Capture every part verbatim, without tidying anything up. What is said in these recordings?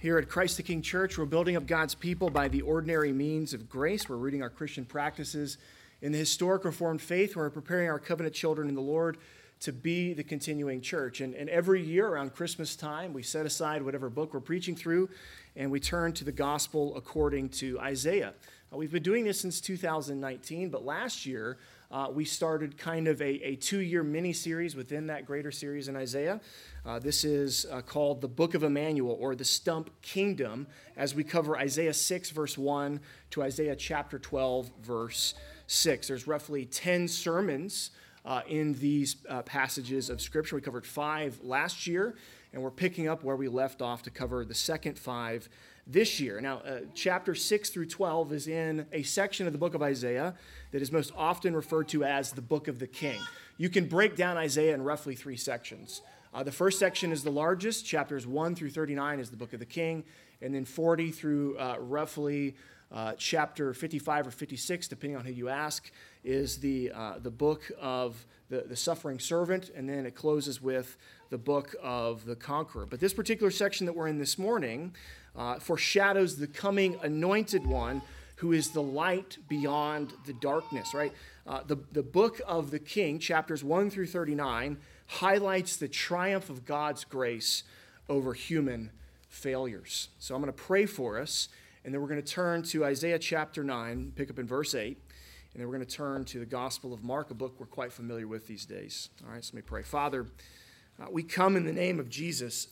Here at Christ the King Church, we're building up God's people by the ordinary means of grace. We're rooting our Christian practices in the historic Reformed faith. We're preparing our covenant children in the Lord to be the continuing church. And, and every year around Christmas time, we set aside whatever book we're preaching through, and we turn to the gospel according to Isaiah. Uh, we've been doing this since two thousand nineteen, but last year uh, we started kind of a, a two-year mini-series within that greater series in Isaiah. Uh, this is uh, called the Book of Emmanuel, or the Stump Kingdom, as we cover Isaiah six, verse one, to Isaiah chapter twelve, verse six. There's roughly ten sermons uh, in these uh, passages of Scripture. We covered five last year, and we're picking up where we left off to cover the second five this year. Now, uh, chapter six through twelve is in a section of the book of Isaiah that is most often referred to as the Book of the King. You can break down Isaiah in roughly three sections. Uh, the first section is the largest. Chapters one through thirty-nine is the Book of the King, and then forty through uh, roughly uh, chapter fifty-five or fifty-six, depending on who you ask, is the uh, the book of the, the suffering servant, and then it closes with the book of the conqueror. But this particular section that we're in this morning uh, foreshadows the coming anointed one who is the light beyond the darkness, right? Uh, the, the book of the King, chapters one through thirty-nine, highlights the triumph of God's grace over human failures. So I'm going to pray for us, and then we're going to turn to Isaiah chapter nine, pick up in verse eight, and then we're going to turn to the Gospel of Mark, a book we're quite familiar with these days. All right, so let me pray. Father, uh, we come in the name of Jesus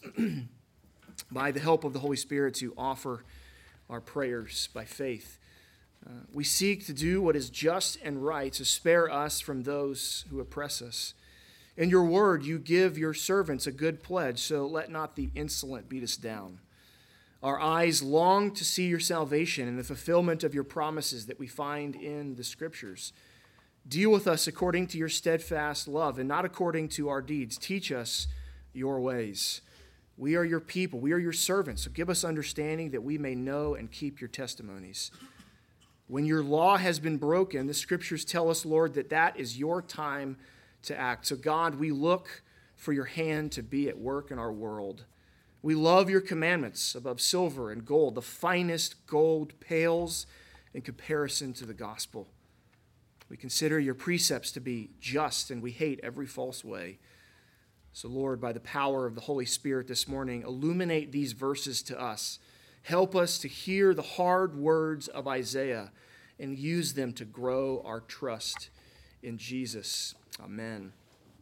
by the help of the Holy Spirit to offer our prayers by faith. Uh, we seek to do what is just and right, to spare us from those who oppress us. In your word, you give your servants a good pledge, so let not the insolent beat us down. Our eyes long to see your salvation and the fulfillment of your promises that we find in the Scriptures. Deal with us according to your steadfast love and not according to our deeds. Teach us your ways. We are your people. We are your servants. So give us understanding that we may know and keep your testimonies. When your law has been broken, the Scriptures tell us, Lord, that that is your time to act. So God, we look for your hand to be at work in our world. We love your commandments above silver and gold. The finest gold pales in comparison to the gospel. We consider your precepts to be just, and we hate every false way. So Lord, by the power of the Holy Spirit this morning, illuminate these verses to us. Help us to hear the hard words of Isaiah and use them to grow our trust in Jesus. Amen.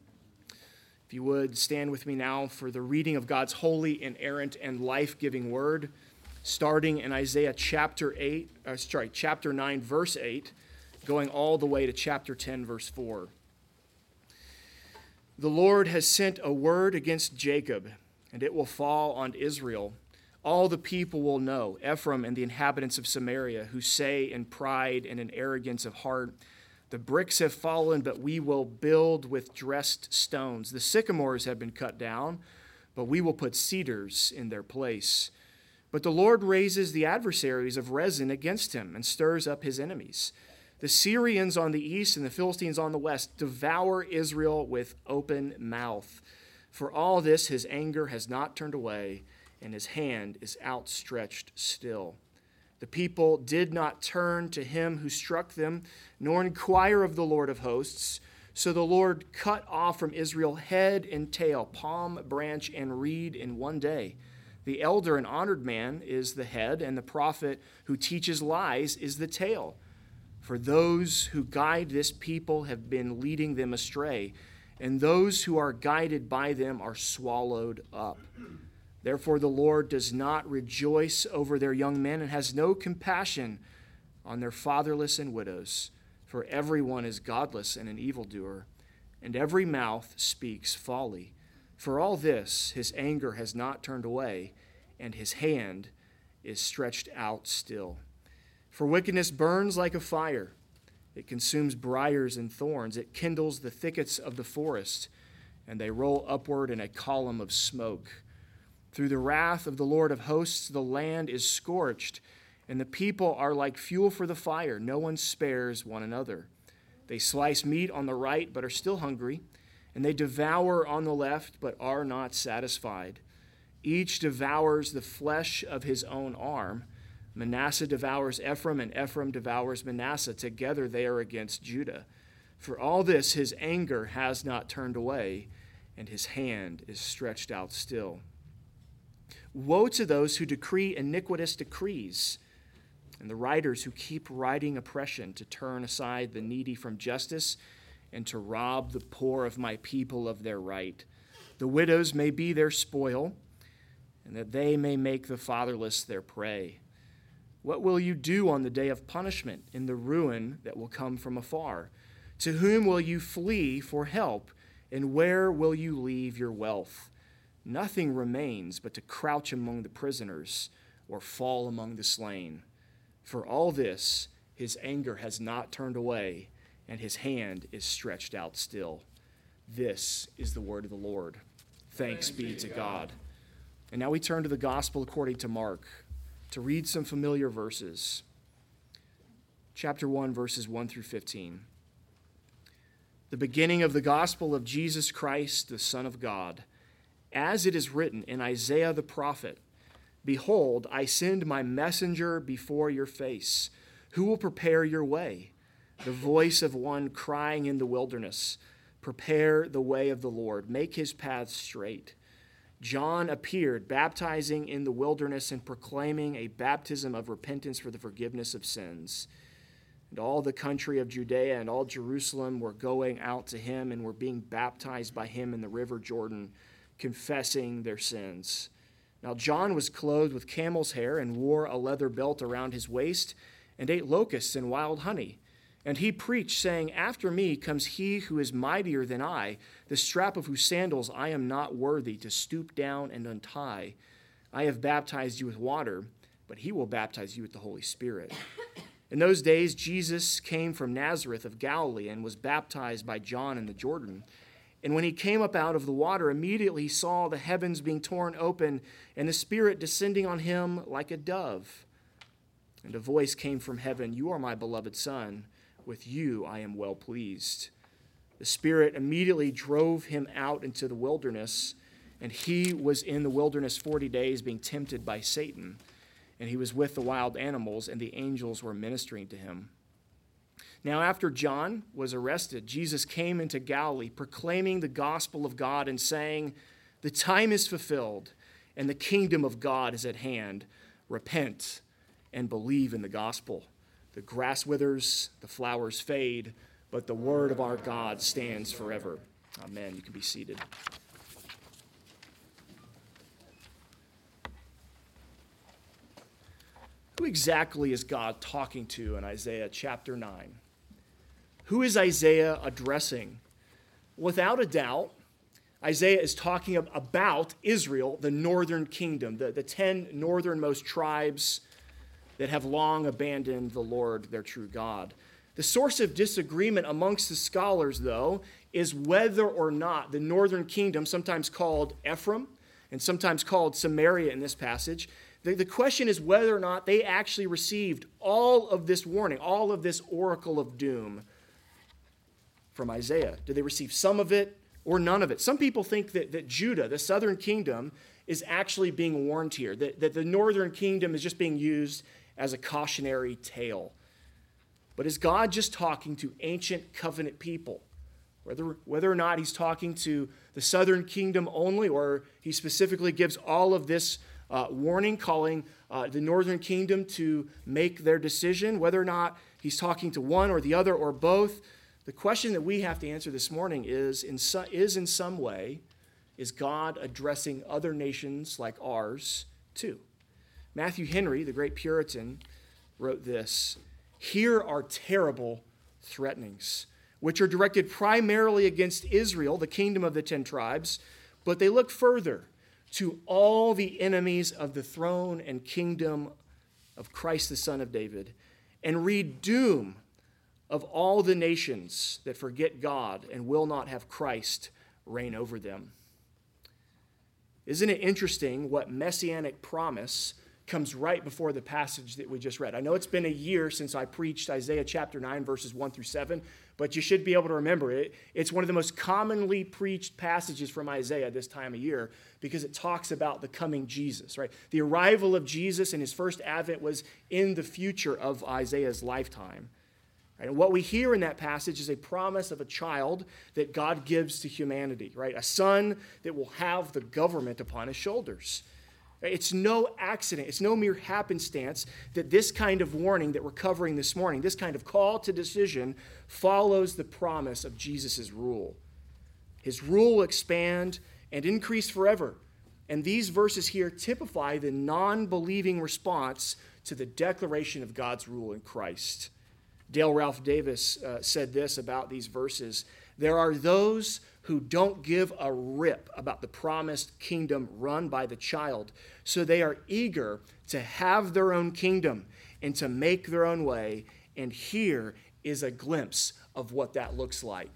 If you would, stand with me now for the reading of God's holy, inerrant, and life-giving word, starting in Isaiah chapter eight, uh, sorry, chapter nine, verse eight, going all the way to chapter ten, verse four. The Lord has sent a word against Jacob, and it will fall on Israel. All the people will know, Ephraim and the inhabitants of Samaria, who say in pride and in arrogance of heart, the bricks have fallen, but we will build with dressed stones. The sycamores have been cut down, but we will put cedars in their place. But the Lord raises the adversaries of Rezin against him and stirs up his enemies. The Syrians on the east and the Philistines on the west devour Israel with open mouth. For all this, his anger has not turned away, and his hand is outstretched still. The people did not turn to him who struck them, nor inquire of the Lord of hosts. So the Lord cut off from Israel head and tail, palm, branch, and reed in one day. The elder and honored man is the head, and the prophet who teaches lies is the tail. For those who guide this people have been leading them astray, and those who are guided by them are swallowed up. Therefore the Lord does not rejoice over their young men and has no compassion on their fatherless and widows. For everyone is godless and an evildoer, and every mouth speaks folly. For all this his anger has not turned away, and his hand is stretched out still. For wickedness burns like a fire. It consumes briars and thorns. It kindles the thickets of the forest, and they roll upward in a column of smoke. Through the wrath of the Lord of hosts, the land is scorched, and the people are like fuel for the fire. No one spares one another. They slice meat on the right, but are still hungry, and they devour on the left, but are not satisfied. Each devours the flesh of his own arm. Manasseh devours Ephraim, and Ephraim devours Manasseh. Together they are against Judah. For all this his anger has not turned away, and his hand is stretched out still. Woe to those who decree iniquitous decrees, and the writers who keep writing oppression, to turn aside the needy from justice and to rob the poor of my people of their right. The widows may be their spoil, and that they may make the fatherless their prey. What will you do on the day of punishment, in the ruin that will come from afar? To whom will you flee for help, and where will you leave your wealth? Nothing remains but to crouch among the prisoners or fall among the slain. For all this, his anger has not turned away, and his hand is stretched out still. This is the word of the Lord. Thanks, Thanks be to God. God. And now we turn to the gospel according to Mark to read some familiar verses. Chapter one, verses one through fifteen. The beginning of the gospel of Jesus Christ, the Son of God. As it is written in Isaiah the prophet, Behold, I send my messenger before your face, who will prepare your way. The voice of one crying in the wilderness, Prepare the way of the Lord, make his paths straight. John appeared, baptizing in the wilderness and proclaiming a baptism of repentance for the forgiveness of sins. And all the country of Judea and all Jerusalem were going out to him and were being baptized by him in the river Jordan, confessing their sins. Now John was clothed with camel's hair and wore a leather belt around his waist and ate locusts and wild honey. And he preached, saying, After me comes he who is mightier than I, the strap of whose sandals I am not worthy to stoop down and untie. I have baptized you with water, but he will baptize you with the Holy Spirit. In those days, Jesus came from Nazareth of Galilee and was baptized by John in the Jordan. And when he came up out of the water, immediately he saw the heavens being torn open and the Spirit descending on him like a dove. And a voice came from heaven, You are my beloved Son. With you I am well pleased. The Spirit immediately drove him out into the wilderness, and he was in the wilderness forty days being tempted by Satan. And he was with the wild animals, and the angels were ministering to him. Now, after John was arrested, Jesus came into Galilee, proclaiming the gospel of God and saying, The time is fulfilled, and the kingdom of God is at hand. Repent and believe in the gospel. The grass withers, the flowers fade, but the word of our God stands forever. Amen. You can be seated. Who exactly is God talking to in Isaiah chapter nine? Who is Isaiah addressing? Without a doubt, Isaiah is talking about Israel, the northern kingdom, the, the ten northernmost tribes that have long abandoned the Lord, their true God. The source of disagreement amongst the scholars, though, is whether or not the northern kingdom, sometimes called Ephraim and sometimes called Samaria in this passage, the, the question is whether or not they actually received all of this warning, all of this oracle of doom from Isaiah. Did they receive some of it or none of it? Some people think that, that Judah, the southern kingdom, is actually being warned here, that, that the northern kingdom is just being used as a cautionary tale. But is God just talking to ancient covenant people? Whether, whether or not he's talking to the southern kingdom only, or he specifically gives all of this uh, warning, calling uh, the northern kingdom to make their decision, whether or not he's talking to one or the other or both, the question that we have to answer this morning is, in so, is in some way, is God addressing other nations like ours too? Matthew Henry, the great Puritan, wrote this, Here are terrible threatenings, which are directed primarily against Israel, the kingdom of the ten tribes, but they look further to all the enemies of the throne and kingdom of Christ, the Son of David, and read doom of all the nations that forget God and will not have Christ reign over them. Isn't it interesting what messianic promise comes right before the passage that we just read. I know it's been a year since I preached Isaiah chapter nine, verses one through seven, but you should be able to remember it. It's one of the most commonly preached passages from Isaiah this time of year because it talks about the coming Jesus, right? The arrival of Jesus and his first advent was in the future of Isaiah's lifetime. Right? And what we hear in that passage is a promise of a child that God gives to humanity, right? A son that will have the government upon his shoulders. It's no accident, it's no mere happenstance that this kind of warning that we're covering this morning, this kind of call to decision, follows the promise of Jesus' rule. His rule will expand and increase forever. And these verses here typify the non-believing response to the declaration of God's rule in Christ. Dale Ralph Davis uh, said this about these verses: there are those who don't give a rip about the promised kingdom run by the child, so they are eager to have their own kingdom and to make their own way, and here is a glimpse of what that looks like.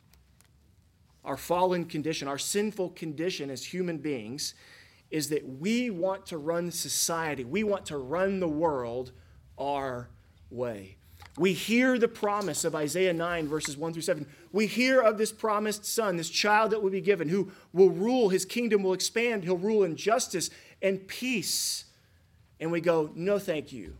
Our fallen condition, our sinful condition as human beings, is that we want to run society, we want to run the world our way. We hear the promise of Isaiah nine, verses one through seven. We hear of this promised son, this child that will be given, who will rule, his kingdom will expand, he'll rule in justice and peace. And we go, no, thank you.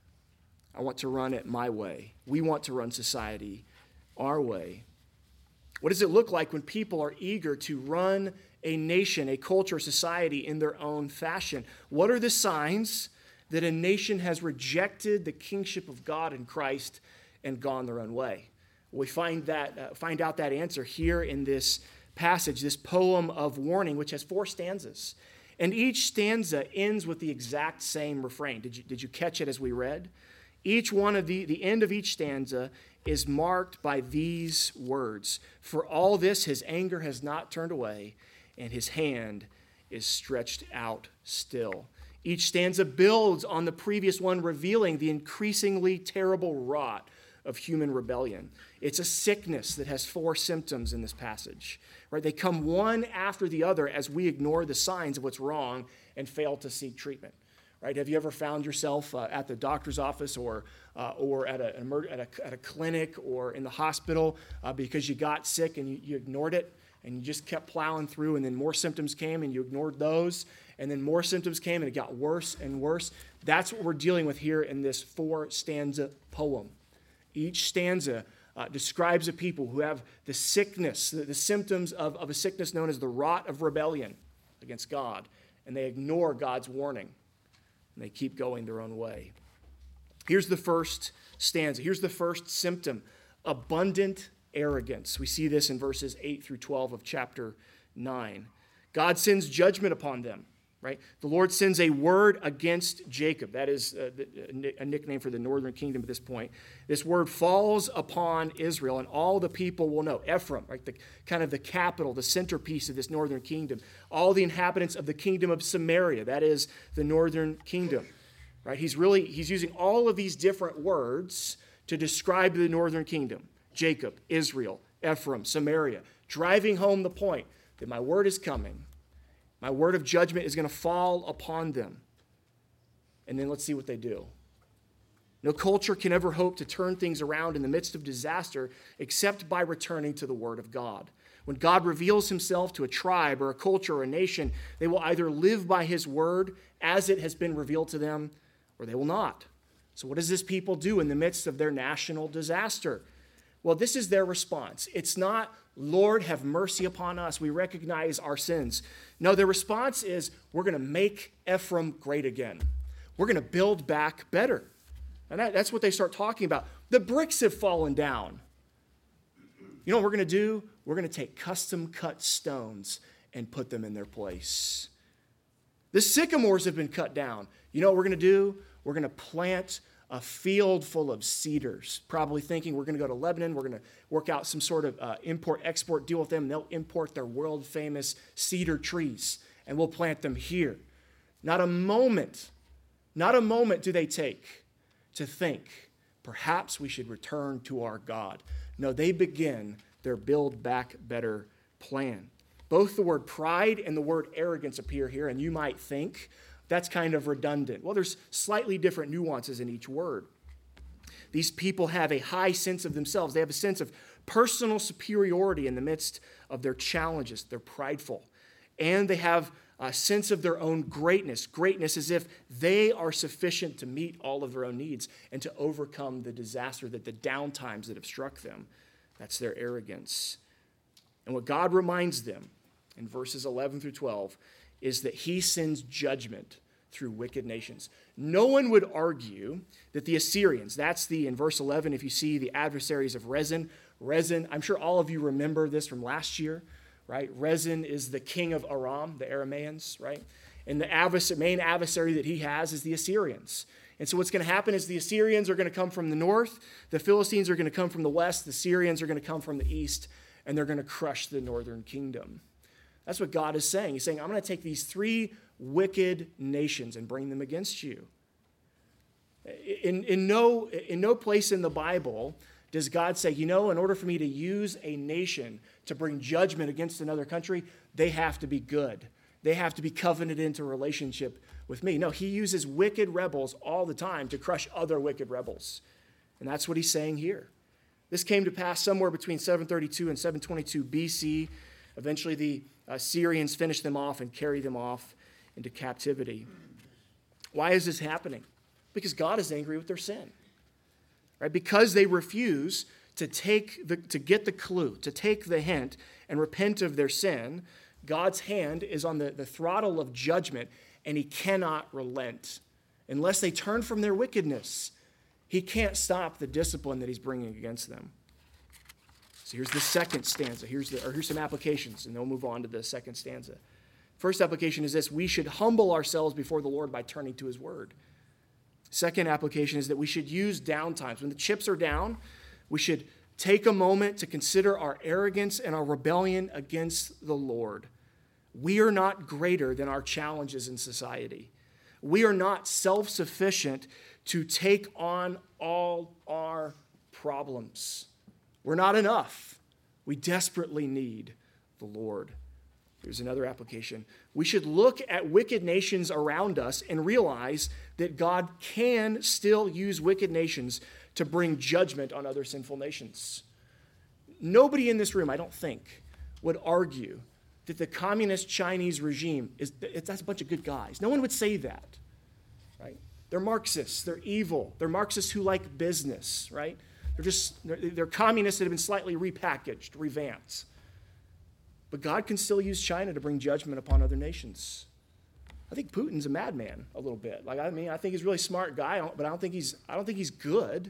I want to run it my way. We want to run society our way. What does it look like when people are eager to run a nation, a culture, society in their own fashion? What are the signs that a nation has rejected the kingship of God in Christ and gone their own way? We find that uh, find out that answer here in this passage, this poem of warning, which has four stanzas. And each stanza ends with the exact same refrain. Did you, did you catch it as we read? Each one of the, the end of each stanza is marked by these words: for all this, his anger has not turned away, and his hand is stretched out still. Each stanza builds on the previous one, revealing the increasingly terrible rot of human rebellion. It's a sickness that has four symptoms in this passage, right? They come one after the other as we ignore the signs of what's wrong and fail to seek treatment, right? Have you ever found yourself uh, at the doctor's office or uh, or at a, at, a, at a clinic or in the hospital uh, because you got sick and you, you ignored it and you just kept plowing through, and then more symptoms came and you ignored those, and then more symptoms came and it got worse and worse? That's what we're dealing with here in this four-stanza poem. Each stanza uh, describes a people who have the sickness, the, the symptoms of, of a sickness known as the rot of rebellion against God, and they ignore God's warning, and they keep going their own way. Here's the first stanza. Here's the first symptom: abundant arrogance. We see this in verses eight through twelve of chapter nine. God sends judgment upon them, right? The Lord sends a word against Jacob. That is uh, a nickname for the northern kingdom at this point. This word falls upon Israel, and all the people will know. Ephraim, right? The kind of the capital, the centerpiece of this northern kingdom. All the inhabitants of the kingdom of Samaria. That is the northern kingdom, right? He's really, he's using all of these different words to describe the northern kingdom. Jacob, Israel, Ephraim, Samaria, driving home the point that my word is coming. My word of judgment is going to fall upon them. And then let's see what they do. No culture can ever hope to turn things around in the midst of disaster except by returning to the word of God. When God reveals himself to a tribe or a culture or a nation, they will either live by his word as it has been revealed to them, or they will not. So what does this people do in the midst of their national disaster? Well, this is their response. It's not, Lord, have mercy upon us. We recognize our sins. No, their response is, we're going to make Ephraim great again. We're going to build back better. And that, that's what they start talking about. The bricks have fallen down. You know what we're going to do? We're going to take custom-cut stones and put them in their place. The sycamores have been cut down. You know what we're going to do? We're going to plant a field full of cedars, probably thinking we're going to go to Lebanon, we're going to work out some sort of uh, import-export deal with them, and they'll import their world-famous cedar trees, and we'll plant them here. Not a moment, not a moment do they take to think, perhaps we should return to our God. No, they begin their build back better plan. Both the word pride and the word arrogance appear here, and you might think, That's kind of redundant. Well, there's slightly different nuances in each word. These people have a high sense of themselves. They have a sense of personal superiority in the midst of their challenges. They're prideful. And they have a sense of their own greatness. Greatness as if they are sufficient to meet all of their own needs and to overcome the disaster, that the downtimes that have struck them. That's their arrogance. And what God reminds them in verses eleven through twelve is that he sends judgment through wicked nations. No one would argue that the Assyrians, that's the, in verse eleven, if you see the adversaries of Rezin, Rezin, I'm sure all of you remember this from last year, right? Rezin is the king of Aram, the Arameans, right? And the advers- main adversary that he has is the Assyrians. And so what's going to happen is the Assyrians are going to come from the north, the Philistines are going to come from the west, the Syrians are going to come from the east, and they're going to crush the northern kingdom. That's what God is saying. He's saying, I'm going to take these three wicked nations and bring them against you. In, in, no, in no place in the Bible does God say, you know, in order for me to use a nation to bring judgment against another country, they have to be good. They have to be covenanted into a relationship with me. No, he uses wicked rebels all the time to crush other wicked rebels. And that's what he's saying here. This came to pass somewhere between seven thirty-two and seven twenty-two B C. Eventually the Assyrians finished them off and carried them off into captivity. Why is this happening? Because God is angry with their sin. Right? Because they refuse to take the, to get the clue, to take the hint and repent of their sin, God's hand is on the, the throttle of judgment, and he cannot relent. Unless they turn from their wickedness, he can't stop the discipline that he's bringing against them. So here's the second stanza. Here's, the, or here's some applications, and then we'll move on to the second stanza. First application is this: we should humble ourselves before the Lord by turning to his word. Second application is that we should use downtimes. When the chips are down, we should take a moment to consider our arrogance and our rebellion against the Lord. We are not greater than our challenges in society. We are not self-sufficient to take on all our problems. We're not enough. We desperately need the Lord. Here's another application. We should look at wicked nations around us and realize that God can still use wicked nations to bring judgment on other sinful nations. Nobody in this room, I don't think, would argue that the communist Chinese regime is that's a bunch of good guys. No one would say that, right? They're Marxists. They're evil. They're Marxists who like business, right? They're just they're, they're communists that have been slightly repackaged, revamped. But God can still use China to bring judgment upon other nations. I think Putin's a madman a little bit. Like I mean, I think he's a really smart guy, but I don't think he's I don't think he's good.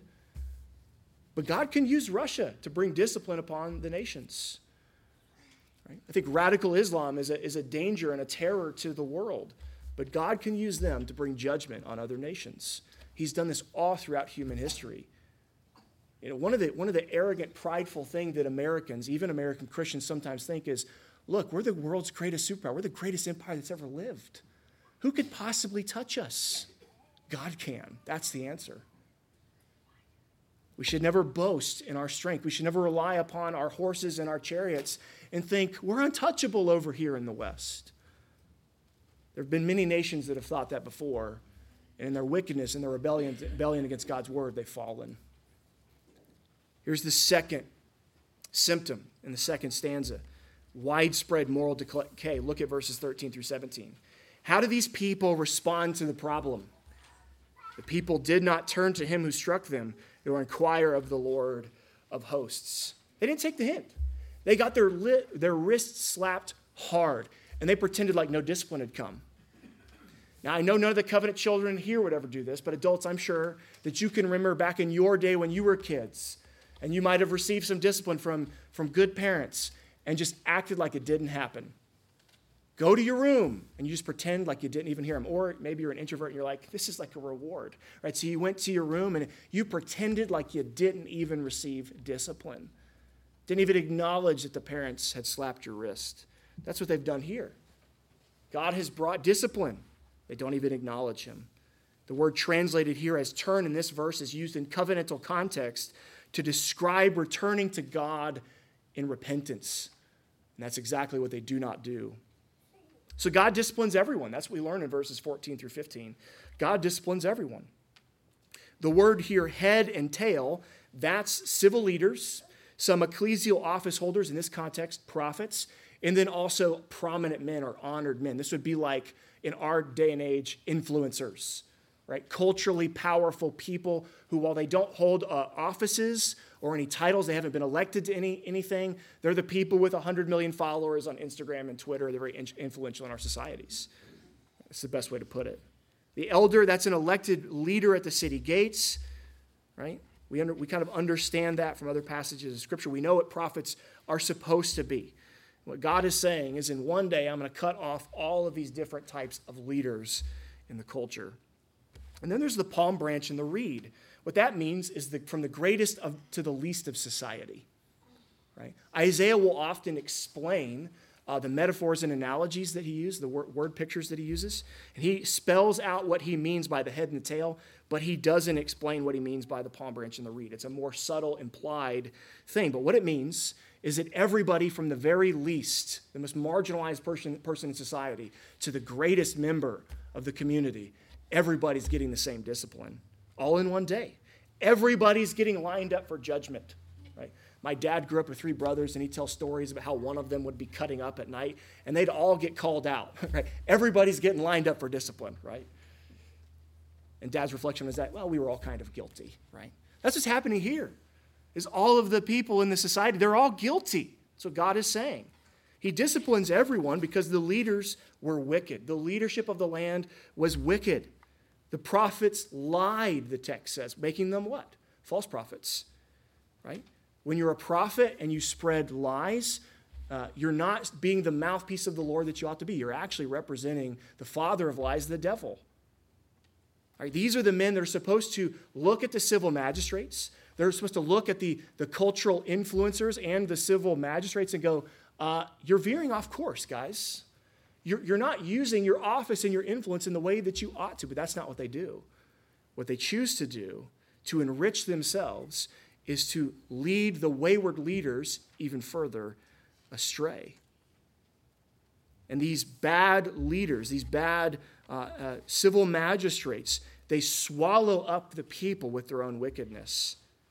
But God can use Russia to bring discipline upon the nations. Right? I think radical Islam is a, is a danger and a terror to the world. But God can use them to bring judgment on other nations. He's done this all throughout human history. You know, one of the one of the arrogant, prideful things that Americans, even American Christians, sometimes think is, look, we're the world's greatest superpower. We're the greatest empire that's ever lived. Who could possibly touch us? God can. That's the answer. We should never boast in our strength. We should never rely upon our horses and our chariots and think we're untouchable over here in the West. There have been many nations that have thought that before, and in their wickedness and their rebellion, rebellion against God's word, they've fallen. Here's the second symptom in the second stanza: widespread moral decay. Look at verses thirteen through seventeen. How do these people respond to the problem? The people did not turn to him who struck them, or inquire of the Lord of hosts. They didn't take the hint. They got their, li- their wrists slapped hard, and they pretended like no discipline had come. Now, I know none of the covenant children here would ever do this, but adults, I'm sure that you can remember back in your day when you were kids, and you might have received some discipline from, from good parents and just acted like it didn't happen. Go to your room and you just pretend like you didn't even hear them. Or maybe you're an introvert and you're like, this is like a reward, right? So you went to your room and you pretended like you didn't even receive discipline. Didn't even acknowledge that the parents had slapped your wrist. That's what they've done here. God has brought discipline. They don't even acknowledge him. The word translated here as turn in this verse is used in covenantal context to describe returning to God in repentance. And that's exactly what they do not do. So God disciplines everyone. That's what we learn in verses fourteen through fifteen. God disciplines everyone. The word here, head and tail, that's civil leaders, some ecclesial office holders, in this context, prophets, and then also prominent men or honored men. This would be like, in our day and age, influencers, right? Culturally powerful people who, while they don't hold uh, offices or any titles, they haven't been elected to any anything, they're the people with one hundred million followers on Instagram and Twitter. They're very influential in our societies. That's the best way to put it. The elder, that's an elected leader at the city gates, right? We, under, we kind of understand that from other passages of Scripture. We know what prophets are supposed to be. What God is saying is, in one day, I'm going to cut off all of these different types of leaders in the culture. And then there's the palm branch and the reed. What that means is the, from the greatest of, to the least of society, right? Isaiah will often explain Uh, the metaphors and analogies that he uses, the word, word pictures that he uses. And he spells out what he means by the head and the tail, but he doesn't explain what he means by the palm branch and the reed. It's a more subtle, implied thing. But what it means is that everybody from the very least, the most marginalized person, person in society, to the greatest member of the community, everybody's getting the same discipline, all in one day. Everybody's getting lined up for judgment, right? My dad grew up with three brothers, and he tells stories about how one of them would be cutting up at night, and they'd all get called out, right? Everybody's getting lined up for discipline, right? And Dad's reflection was that, well, we were all kind of guilty, right? That's what's happening here, is all of the people in the society, they're all guilty. That's what God is saying. He disciplines everyone because the leaders were wicked. The leadership of the land was wicked. The prophets lied, the text says, making them what? False prophets, right? When you're a prophet and you spread lies, uh, you're not being the mouthpiece of the Lord that you ought to be. You're actually representing the father of lies, the devil. All right, these are the men that are supposed to look at the civil magistrates. They're supposed to look at the, the cultural influencers and the civil magistrates and go, uh, you're veering off course, guys. You're, you're not using your office and your influence in the way that you ought to, but that's not what they do. What they choose to do to enrich themselves is to lead the wayward leaders even further astray. And these bad leaders, these bad uh, uh, civil magistrates, they swallow up the people with their own wickedness.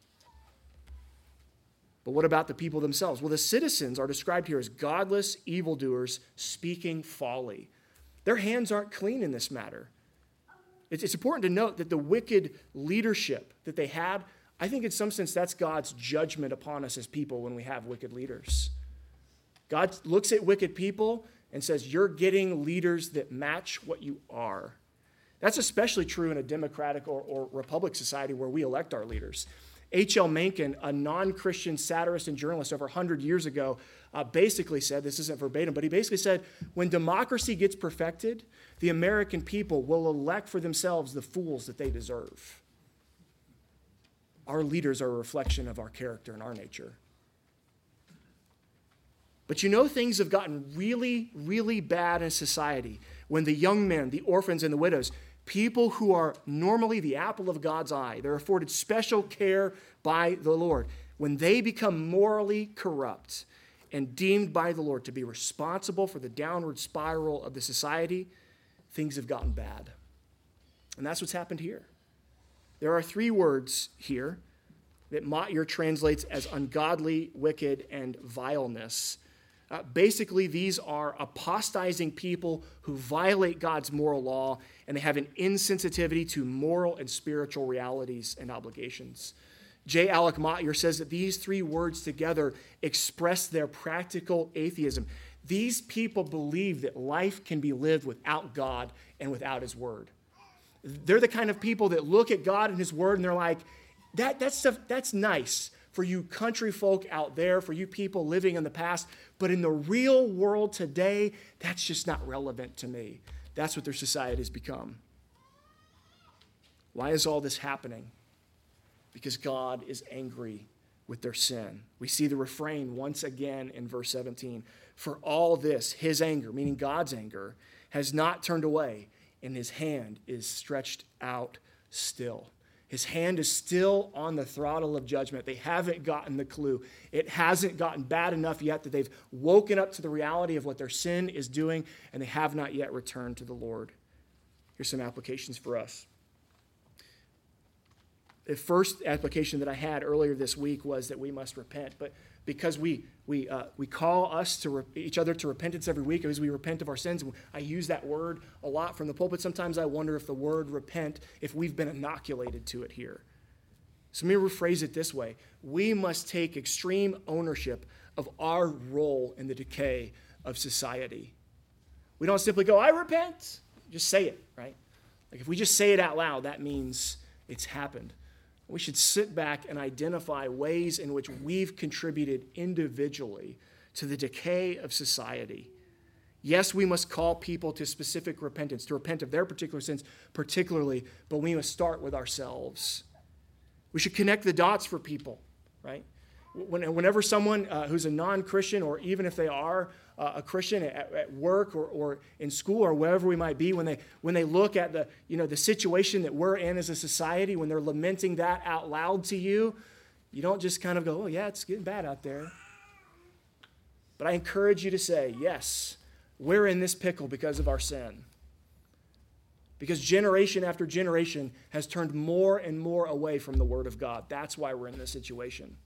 But what about the people themselves? Well, the citizens are described here as godless evildoers speaking folly. Their hands aren't clean in this matter. It's, it's important to note that the wicked leadership that they had, I think in some sense that's God's judgment upon us as people when we have wicked leaders. God looks at wicked people and says, you're getting leaders that match what you are. That's especially true in a democratic or, or republic society where we elect our leaders. H L Mencken, a non-Christian satirist and journalist over one hundred years ago, uh, basically said, this isn't verbatim, but he basically said, when democracy gets perfected, the American people will elect for themselves the fools that they deserve. Our leaders are a reflection of our character and our nature. But you know, things have gotten really, really bad in society when the young men, the orphans, and the widows, people who are normally the apple of God's eye, they're afforded special care by the Lord. When they become morally corrupt and deemed by the Lord to be responsible for the downward spiral of the society, things have gotten bad. And that's what's happened here. There are three words here that Motyer translates as ungodly, wicked, and vileness. Uh, basically, these are apostizing people who violate God's moral law, and they have an insensitivity to moral and spiritual realities and obligations. J. Alec Motyer says that these three words together express their practical atheism. These people believe that life can be lived without God and without his word. They're the kind of people that look at God and his word and they're like, that, that stuff, that's nice for you country folk out there, for you people living in the past, but in the real world today, that's just not relevant to me. That's what their society has become. Why is all this happening? Because God is angry with their sin. We see the refrain once again in verse seventeen. For all this, his anger, meaning God's anger, has not turned away, and his hand is stretched out still. His hand is still on the throttle of judgment. They haven't gotten the clue. It hasn't gotten bad enough yet that they've woken up to the reality of what their sin is doing, and they have not yet returned to the Lord. Here's some applications for us. The first application that I had earlier this week was that we must repent. But because we we uh, we call us to re- each other to repentance every week, as we repent of our sins, I use that word a lot from the pulpit. Sometimes I wonder if the word repent, if we've been inoculated to it here. So let me rephrase it this way. We must take extreme ownership of our role in the decay of society. We don't simply go, I repent. Just say it, right? Like if we just say it out loud, that means it's happened. We should sit back and identify ways in which we've contributed individually to the decay of society. Yes, we must call people to specific repentance, to repent of their particular sins particularly, but we must start with ourselves. We should connect the dots for people, right? Whenever someone uh, who's a non-Christian, or even if they are uh, a Christian at, at work or, or in school or wherever we might be, when they when they look at the you know the situation that we're in as a society, when they're lamenting that out loud to you, you don't just kind of go, oh yeah, it's getting bad out there. But I encourage you to say, yes, we're in this pickle because of our sin. Because generation after generation has turned more and more away from the Word of God. That's why we're in this situation.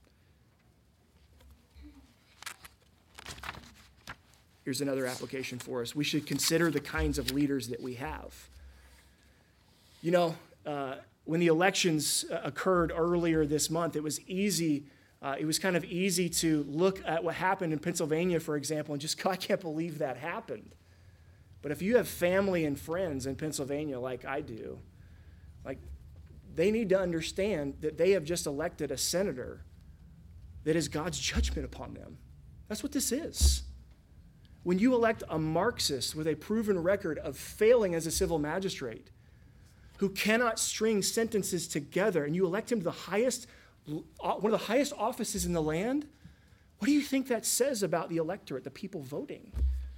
Here's another application for us. We should consider the kinds of leaders that we have. You know, uh, when the elections uh, occurred earlier this month, it was easy, uh, it was kind of easy to look at what happened in Pennsylvania, for example, and just go, I can't believe that happened. But if you have family and friends in Pennsylvania like I do, like they need to understand that they have just elected a senator that is God's judgment upon them. That's what this is. When you elect a Marxist with a proven record of failing as a civil magistrate, who cannot string sentences together, and you elect him to the highest, one of the highest offices in the land, what do you think that says about the electorate, the people voting?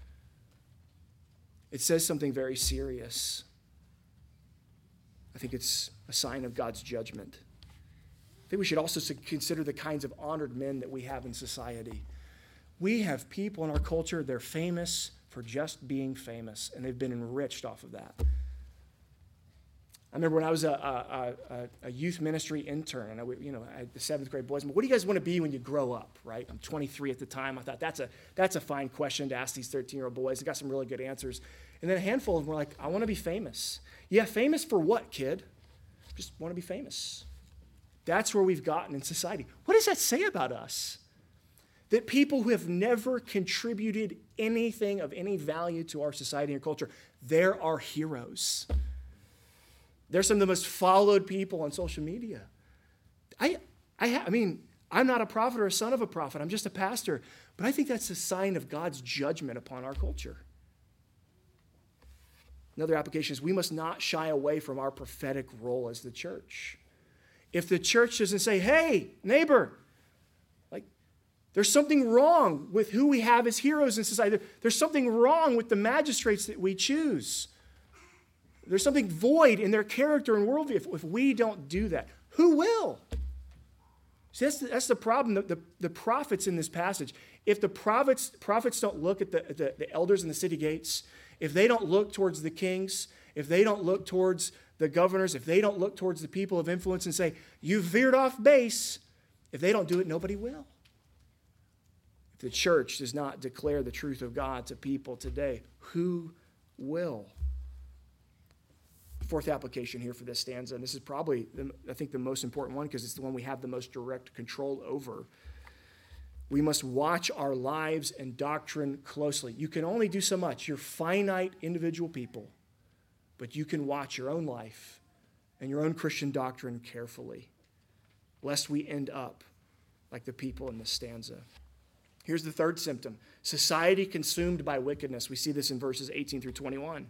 It says something very serious. I think it's a sign of God's judgment. I think we should also consider the kinds of honored men that we have in society. We have people in our culture, they're famous for just being famous, and they've been enriched off of that. I remember when I was a, a, a, a youth ministry intern, and I, you know, I had the seventh grade boys. What do you guys want to be when you grow up, right? I'm twenty-three at the time. I thought that's a that's a fine question to ask these thirteen-year-old boys. I got some really good answers. And then a handful of them were like, I want to be famous. Yeah, famous for what, kid? Just want to be famous. That's where we've gotten in society. What does that say about us? That people who have never contributed anything of any value to our society and culture, they're our heroes. They're some of the most followed people on social media. I, I, I mean, I'm not a prophet or a son of a prophet. I'm just a pastor. But I think that's a sign of God's judgment upon our culture. Another application is we must not shy away from our prophetic role as the church. If the church doesn't say, hey, neighbor, there's something wrong with who we have as heroes in society. There's something wrong with the magistrates that we choose. There's something void in their character and worldview. If, if we don't do that, who will? See, that's the, that's the problem. The, the, the prophets in this passage, if the prophets, prophets don't look at the, the, the elders in the city gates, if they don't look towards the kings, if they don't look towards the governors, if they don't look towards the people of influence and say, you veered off base, if they don't do it, nobody will. The church does not declare the truth of God to people today, who will? Fourth application here for this stanza, and this is probably, I think, the most important one because it's the one we have the most direct control over. We must watch our lives and doctrine closely. You can only do so much. You're finite individual people, but you can watch your own life and your own Christian doctrine carefully, lest we end up like the people in this stanza. Here's the third symptom. Society consumed by wickedness. We see this in verses eighteen through twenty-one.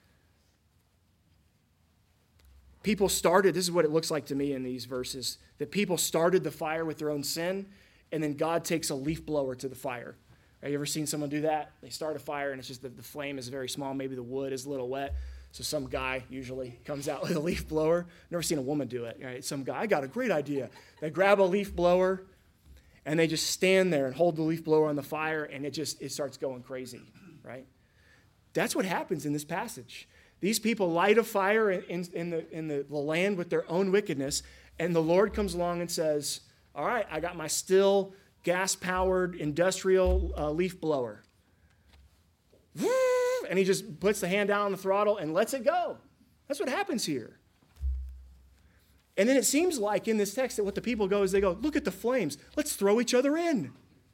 People started, this is what it looks like to me in these verses, that people started the fire with their own sin, and then God takes a leaf blower to the fire. Have you ever seen someone do that? They start a fire, and it's just the, the flame is very small. Maybe the wood is a little wet. So some guy usually comes out with a leaf blower. Never seen a woman do it, right? Some guy, I got a great idea. They grab a leaf blower, and they just stand there and hold the leaf blower on the fire, and it just it starts going crazy, right? That's what happens in this passage. These people light a fire in, in, the, in the, the land with their own wickedness, and the Lord comes along and says, all right, I got my still gas-powered industrial uh, leaf blower. And he just puts the hand down on the throttle and lets it go. That's what happens here. And then it seems like in this text that what the people go is they go, look at the flames. Let's throw each other in.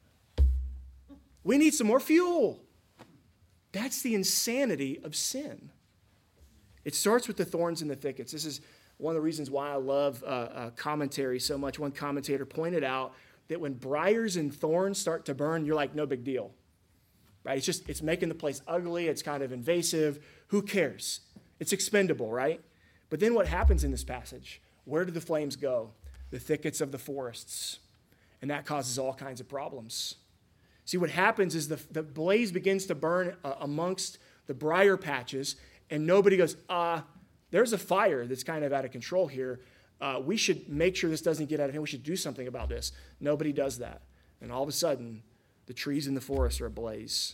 We need some more fuel. That's the insanity of sin. It starts with the thorns and the thickets. This is one of the reasons why I love uh, uh, commentary so much. One commentator pointed out that when briars and thorns start to burn, you're like, no big deal. Right? It's just, it's making the place ugly. It's kind of invasive. Who cares? It's expendable, right? But then what happens in this passage? Where do the flames go? The thickets of the forests. And that causes all kinds of problems. See, what happens is the, the blaze begins to burn uh, amongst the briar patches, and nobody goes, ah, uh, there's a fire that's kind of out of control here. Uh, we should make sure this doesn't get out of hand. We should do something about this. Nobody does that. And all of a sudden, the trees in the forest are ablaze.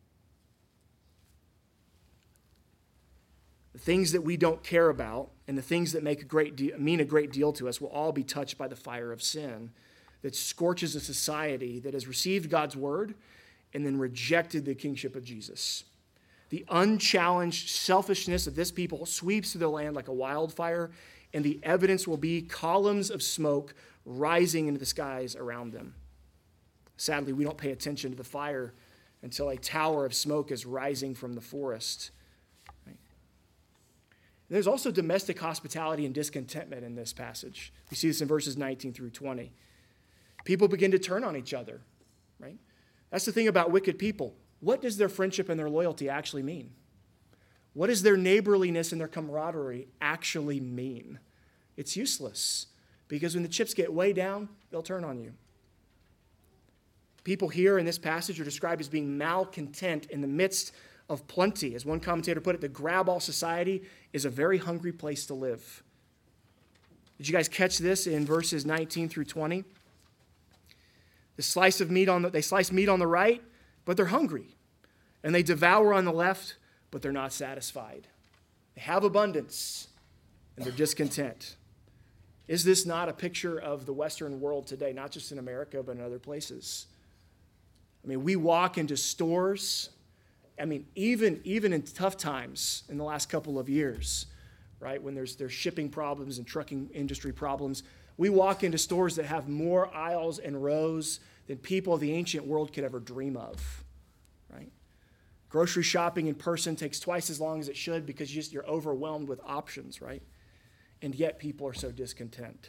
The things that we don't care about and the things that make a great de- mean a great deal to us will all be touched by the fire of sin that scorches a society that has received God's word and then rejected the kingship of Jesus. The unchallenged selfishness of this people sweeps through the land like a wildfire, and the evidence will be columns of smoke rising into the skies around them. Sadly, we don't pay attention to the fire until a tower of smoke is rising from the forest. Right? There's also domestic hospitality and discontentment in this passage. We see this in verses nineteen through twenty. People begin to turn on each other, right? That's the thing about wicked people. What does their friendship and their loyalty actually mean? What does their neighborliness and their camaraderie actually mean? It's useless, because when the chips get way down, they'll turn on you. People here in this passage are described as being malcontent in the midst of plenty. As one commentator put it, the grab-all society is a very hungry place to live. Did you guys catch this in verses nineteen through twenty? The slice of meat on the, they slice meat on the right, but they're hungry. And they devour on the left, but they're not satisfied. They have abundance, and they're discontent. Is this not a picture of the Western world today, not just in America, but in other places? I mean, we walk into stores. I mean, even, even in tough times in the last couple of years, right, when there's, there's shipping problems and trucking industry problems, we walk into stores that have more aisles and rows than people of the ancient world could ever dream of, right? Grocery shopping in person takes twice as long as it should because you just, you're overwhelmed with options, right? And yet people are so discontent.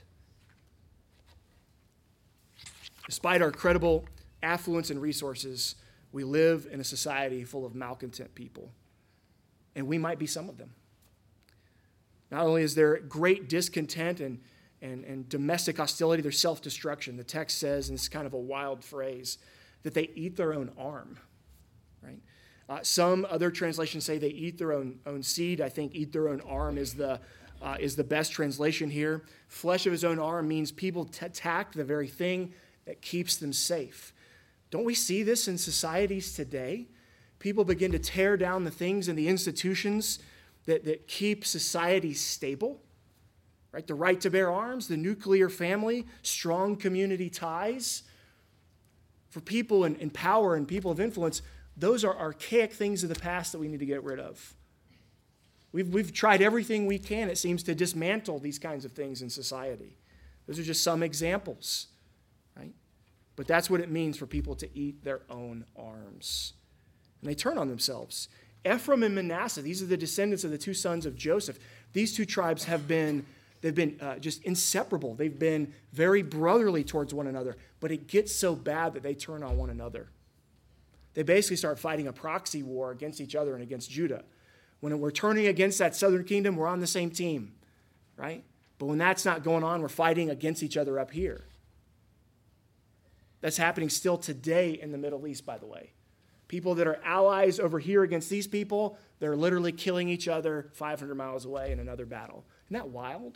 Despite our credible affluence and resources, we live in a society full of malcontent people, and we might be some of them. Not only is there great discontent and And, and domestic hostility, their self-destruction. The text says, and it's kind of a wild phrase, that they eat their own arm, right? Uh, some other translations say they eat their own, own seed. I think eat their own arm is the, uh, is the best translation here. Flesh of his own arm means people t- attack the very thing that keeps them safe. Don't we see this in societies today? People begin to tear down the things and the institutions that, that keep society stable. Right? The right to bear arms, the nuclear family, strong community ties. For people in, in power and people of influence, those are archaic things of the past that we need to get rid of. We've, we've tried everything we can, it seems, to dismantle these kinds of things in society. Those are just some examples, right? But that's what it means for people to eat their own arms. And they turn on themselves. Ephraim and Manasseh, these are the descendants of the two sons of Joseph. These two tribes have been They've been uh, just inseparable. They've been very brotherly towards one another, but it gets so bad that they turn on one another. They basically start fighting a proxy war against each other and against Judah. When we're turning against that southern kingdom, we're on the same team, right? But when that's not going on, we're fighting against each other up here. That's happening still today in the Middle East, by the way. People that are allies over here against these people, they're literally killing each other five hundred miles away in another battle. Isn't that wild?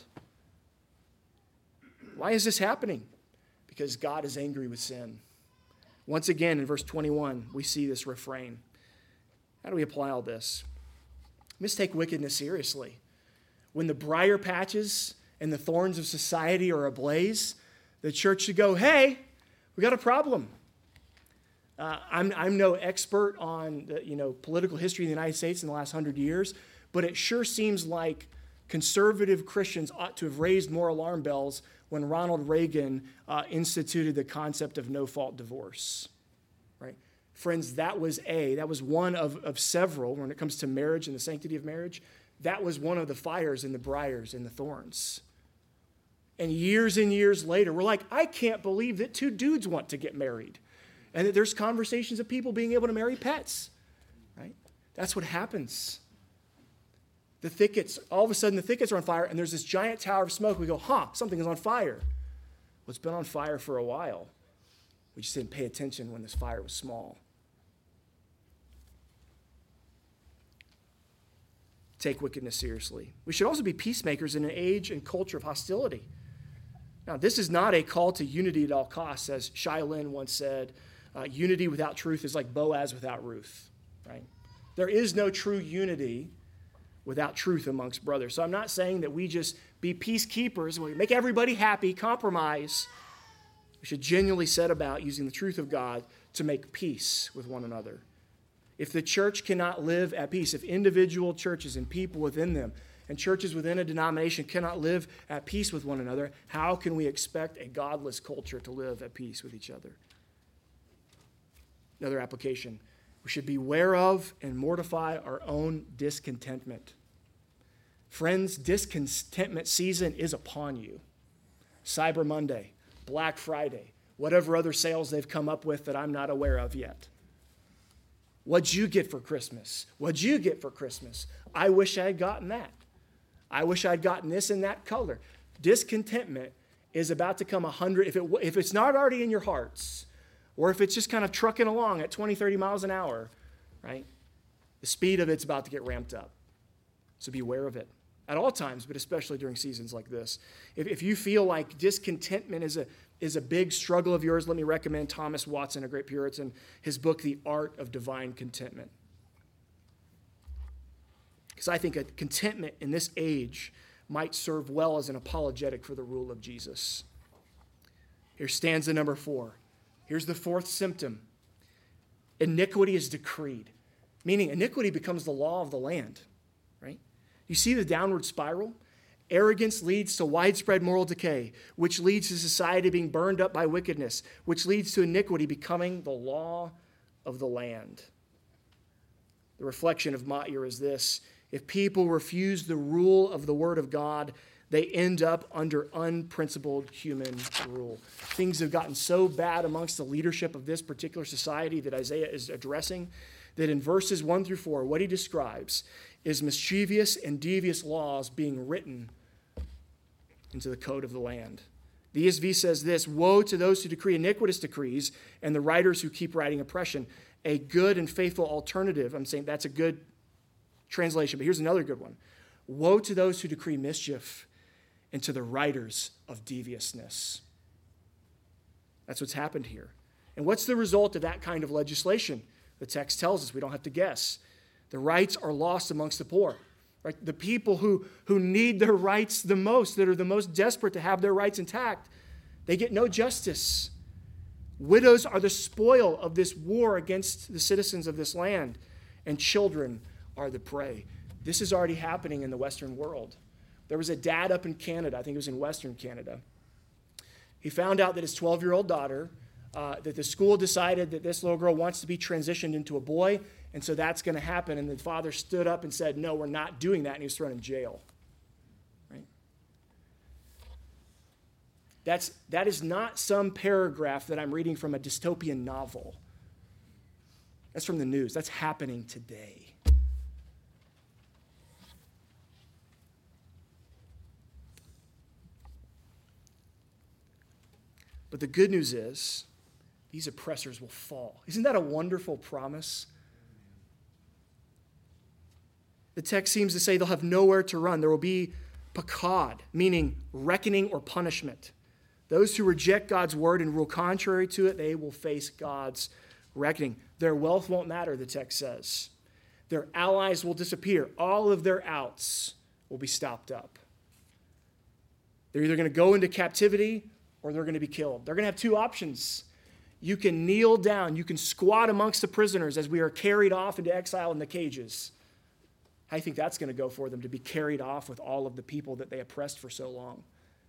Why is this happening? Because God is angry with sin. Once again, in verse twenty-one, we see this refrain. How do we apply all this? We must take wickedness seriously. When the briar patches and the thorns of society are ablaze, the church should go, hey, we got a problem. Uh, I'm, I'm no expert on the, you know, political history in the United States in the last hundred years, but it sure seems like conservative Christians ought to have raised more alarm bells when Ronald Reagan uh, instituted the concept of no-fault divorce, right? Friends, that was a, that was one of, of several, when it comes to marriage and the sanctity of marriage, that was one of the fires and the briars and the thorns. And years and years later, we're like, I can't believe that two dudes want to get married. And that there's conversations of people being able to marry pets, right? That's what happens. The thickets, all of a sudden the thickets are on fire and there's this giant tower of smoke. We go, huh, something is on fire. Well, it's been on fire for a while. We just didn't pay attention when this fire was small. Take wickedness seriously. We should also be peacemakers in an age and culture of hostility. Now, this is not a call to unity at all costs. As Shai Linne once said, uh, unity without truth is like Boaz without Ruth, right? There is no true unity without truth amongst brothers. So I'm not saying that we just be peacekeepers, we make everybody happy, compromise. We should genuinely set about using the truth of God to make peace with one another. If the church cannot live at peace, if individual churches and people within them and churches within a denomination cannot live at peace with one another, how can we expect a godless culture to live at peace with each other? Another application. We should beware of and mortify our own discontentment. Friends, discontentment season is upon you. Cyber Monday, Black Friday, whatever other sales they've come up with that I'm not aware of yet. What'd you get for Christmas? What'd you get for Christmas? I wish I had gotten that. I wish I'd gotten this in that color. Discontentment is about to come a hundred, if, it, if it's not already in your hearts, or if it's just kind of trucking along at twenty, thirty miles an hour, right? The speed of it's about to get ramped up. So be aware of it at all times, but especially during seasons like this. If, if you feel like discontentment is a, is a big struggle of yours, let me recommend Thomas Watson, a great Puritan, his book, The Art of Divine Contentment. Because I think a contentment in this age might serve well as an apologetic for the rule of Jesus. Here's stanza number four. Here's the fourth symptom. Iniquity is decreed, meaning iniquity becomes the law of the land, right? You see the downward spiral? Arrogance leads to widespread moral decay, which leads to society being burned up by wickedness, which leads to iniquity becoming the law of the land. The reflection of Motyer is this: if people refuse the rule of the Word of God, they end up under unprincipled human rule. Things have gotten so bad amongst the leadership of this particular society that Isaiah is addressing that in verses one through four, what he describes is mischievous and devious laws being written into the code of the land. The E S V says this: woe to those who decree iniquitous decrees and the writers who keep writing oppression. A good and faithful alternative, I'm saying that's a good translation, but here's another good one. Woe to those who decree mischief and to the writers of deviousness. That's what's happened here. And what's the result of that kind of legislation? The text tells us, we don't have to guess. The rights are lost amongst the poor. Right? The people who, who need their rights the most, that are the most desperate to have their rights intact, they get no justice. Widows are the spoil of this war against the citizens of this land, and children are the prey. This is already happening in the Western world. There was a dad up in Canada, I think it was in Western Canada. He found out that his twelve-year-old daughter, uh, that the school decided that this little girl wants to be transitioned into a boy, and so that's going to happen. And the father stood up and said, no, we're not doing that, and he was thrown in jail. Right? That's, that is not some paragraph that I'm reading from a dystopian novel. That's from the news. That's happening today. But the good news is, these oppressors will fall. Isn't that a wonderful promise? The text seems to say they'll have nowhere to run. There will be pakad, meaning reckoning or punishment. Those who reject God's word and rule contrary to it, they will face God's reckoning. Their wealth won't matter, the text says. Their allies will disappear. All of their outs will be stopped up. They're either going to go into captivity or they're going to be killed. They're going to have two options. You can kneel down. You can squat amongst the prisoners as we are carried off into exile in the cages. How do you think that's going to go for them, to be carried off with all of the people that they oppressed for so long?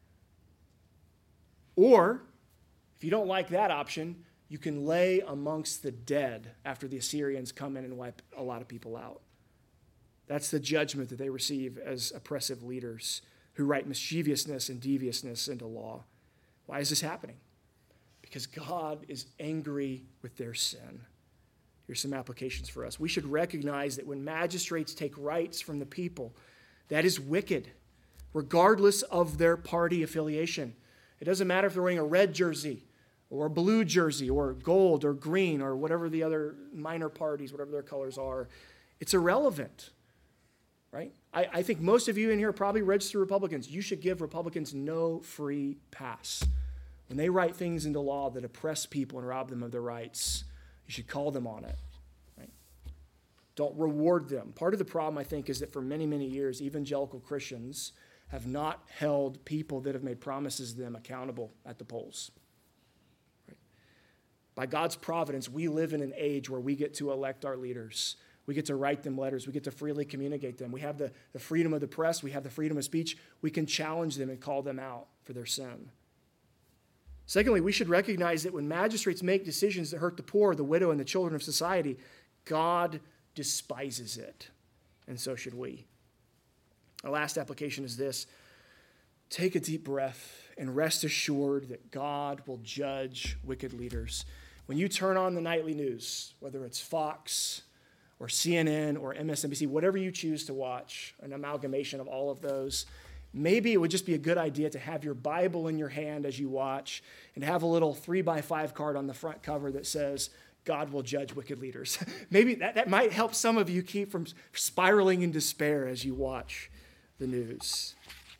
Or, if you don't like that option, you can lay amongst the dead after the Assyrians come in and wipe a lot of people out. That's the judgment that they receive as oppressive leaders who write mischievousness and deviousness into law. Why is this happening? Because God is angry with their sin. Here's some applications for us. We should recognize that when magistrates take rights from the people, that is wicked, regardless of their party affiliation. It doesn't matter if they're wearing a red jersey or a blue jersey or gold or green or whatever the other minor parties, whatever their colors are. It's irrelevant, right? I, I think most of you in here are probably registered Republicans. You should give Republicans no free pass. When they write things into law that oppress people and rob them of their rights, you should call them on it. Right? Don't reward them. Part of the problem, I think, is that for many, many years, evangelical Christians have not held people that have made promises to them accountable at the polls. Right? By God's providence, we live in an age where we get to elect our leaders. We get to write them letters. We get to freely communicate them. We have the, the freedom of the press. We have the freedom of speech. We can challenge them and call them out for their sin. Secondly, we should recognize that when magistrates make decisions that hurt the poor, the widow, and the children of society, God despises it, and so should we. Our last application is this. Take a deep breath and rest assured that God will judge wicked leaders. When you turn on the nightly news, whether it's Fox or C N N or M S N B C, whatever you choose to watch, an amalgamation of all of those, maybe it would just be a good idea to have your Bible in your hand as you watch and have a little three by five card on the front cover that says, God will judge wicked leaders. Maybe that, that might help some of you keep from spiraling in despair as you watch the news.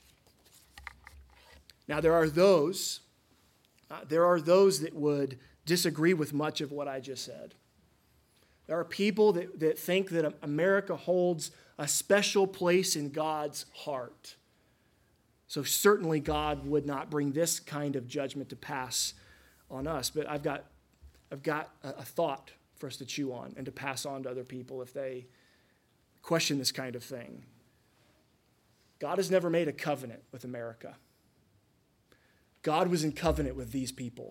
Now, there are those, uh, there are those that would disagree with much of what I just said. There are people that, that think that America holds a special place in God's heart. So certainly God would not bring this kind of judgment to pass on us. But I've got, I've got a, a thought for us to chew on and to pass on to other people if they question this kind of thing. God has never made a covenant with America. God was in covenant with these people.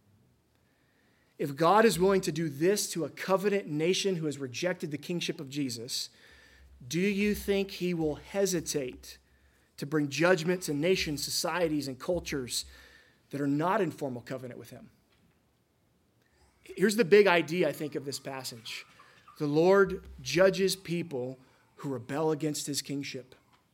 If God is willing to do this to a covenant nation who has rejected the kingship of Jesus, do you think he will hesitate to bring judgment to nations, societies, and cultures that are not in formal covenant with him? Here's the big idea, I think, of this passage. The Lord judges people who rebel against his kingship.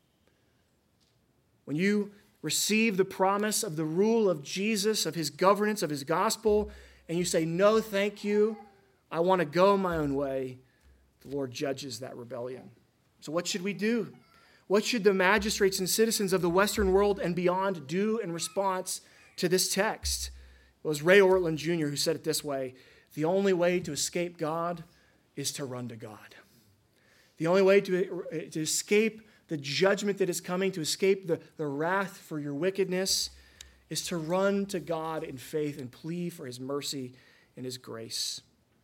When you receive the promise of the rule of Jesus, of his governance, of his gospel, and you say, no, thank you, I want to go my own way, the Lord judges that rebellion. So what should we do? What should the magistrates and citizens of the Western world and beyond do in response to this text? It was Ray Ortlund Junior who said it this way: the only way to escape God is to run to God. The only way to, to escape the judgment that is coming, to escape the, the wrath for your wickedness, is to run to God in faith and plead for his mercy and his grace.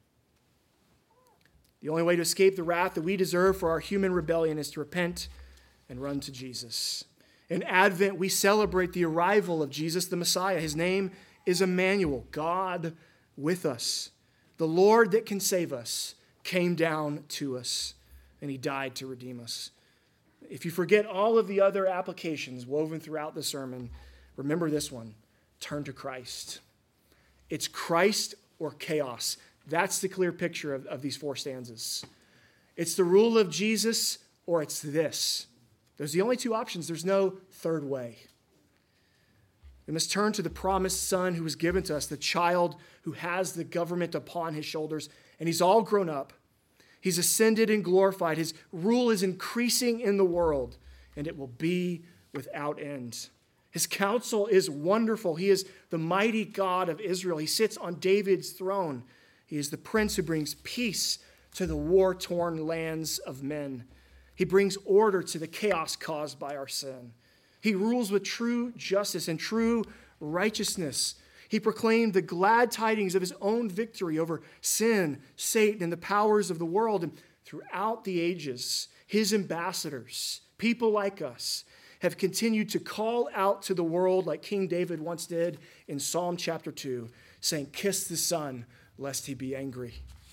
The only way to escape the wrath that we deserve for our human rebellion is to repent and run to Jesus. In Advent, we celebrate the arrival of Jesus the Messiah. His name is Emmanuel, God with us. The Lord that can save us came down to us, and he died to redeem us. If you forget all of the other applications woven throughout the sermon, remember this one: turn to Christ. It's Christ or chaos. That's the clear picture of, of these four stanzas. It's the rule of Jesus or it's this. Those are the only two options. There's no third way. We must turn to the promised Son who was given to us, the child who has the government upon his shoulders, and he's all grown up. He's ascended and glorified. His rule is increasing in the world, and it will be without end. His counsel is wonderful. He is the mighty God of Israel. He sits on David's throne. He is the prince who brings peace to the war-torn lands of men. He brings order to the chaos caused by our sin. He rules with true justice and true righteousness. He proclaimed the glad tidings of his own victory over sin, Satan, and the powers of the world. And throughout the ages, his ambassadors, people like us, have continued to call out to the world like King David once did in Psalm chapter two, saying, "Kiss the Son, lest he be angry."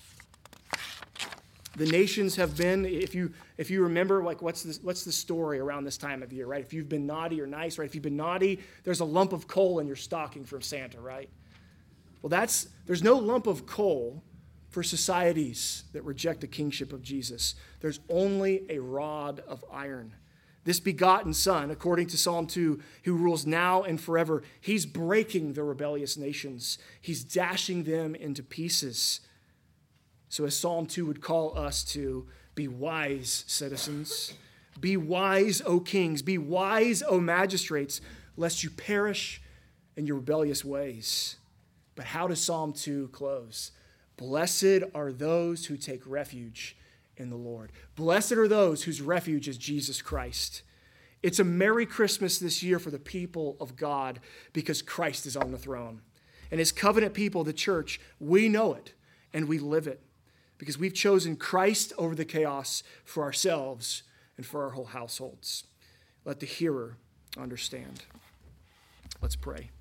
The nations have been, if you if you remember, like what's the, what's the story around this time of year, right? If you've been naughty or nice, right? If you've been naughty, there's a lump of coal in your stocking from Santa, right? Well, that's there's no lump of coal for societies that reject the kingship of Jesus. There's only a rod of iron. This begotten Son, according to Psalm two, who rules now and forever, he's breaking the rebellious nations. He's dashing them into pieces. So as Psalm two would call us to, be wise, citizens. Be wise, O kings. Be wise, O magistrates, lest you perish in your rebellious ways. But how does Psalm two close? Blessed are those who take refuge in the Lord. Blessed are those whose refuge is Jesus Christ. It's a Merry Christmas this year for the people of God because Christ is on the throne. And his covenant people, the church, we know it and we live it because we've chosen Christ over the chaos for ourselves and for our whole households. Let the hearer understand. Let's pray.